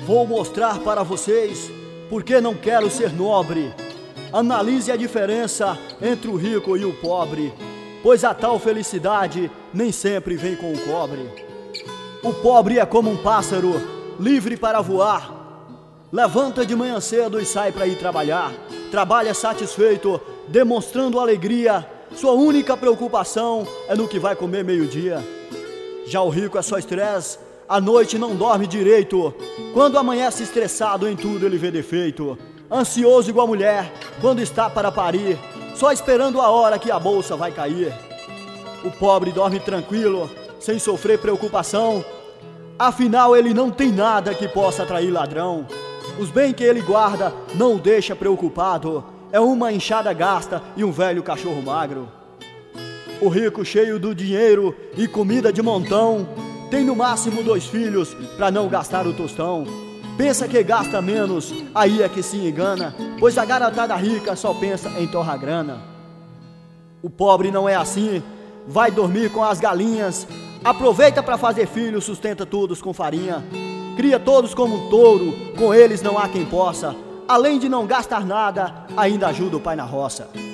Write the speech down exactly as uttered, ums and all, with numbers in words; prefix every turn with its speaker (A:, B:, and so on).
A: Vou mostrar para vocês porque não quero ser nobre. Analise a diferença entre o rico e o pobre, pois a tal felicidade nem sempre vem com o cobre. O pobre é como um pássaro, livre para voar. Levanta de manhã cedo e sai para ir trabalhar. Trabalha satisfeito, demonstrando alegria. Sua única preocupação é no que vai comer meio-dia. Já o rico é só estresse, à noite não dorme direito. Quando amanhece estressado, em tudo ele vê defeito. Ansioso igual mulher, quando está para parir, só esperando a hora que a bolsa vai cair. O pobre dorme tranquilo, sem sofrer preocupação. Afinal ele não tem nada que possa atrair ladrão. Os bens que ele guarda não o deixa preocupado. É uma enxada gasta e um velho cachorro magro. O rico, cheio do dinheiro e comida de montão, tem no máximo dois filhos para não gastar o tostão. Pensa que gasta menos, aí é que se engana, pois a garotada rica só pensa em torrar grana. O pobre não é assim, vai dormir com as galinhas, aproveita para fazer filhos, sustenta todos com farinha. Cria todos como um touro, com eles não há quem possa. Além de não gastar nada, ainda ajuda o pai na roça.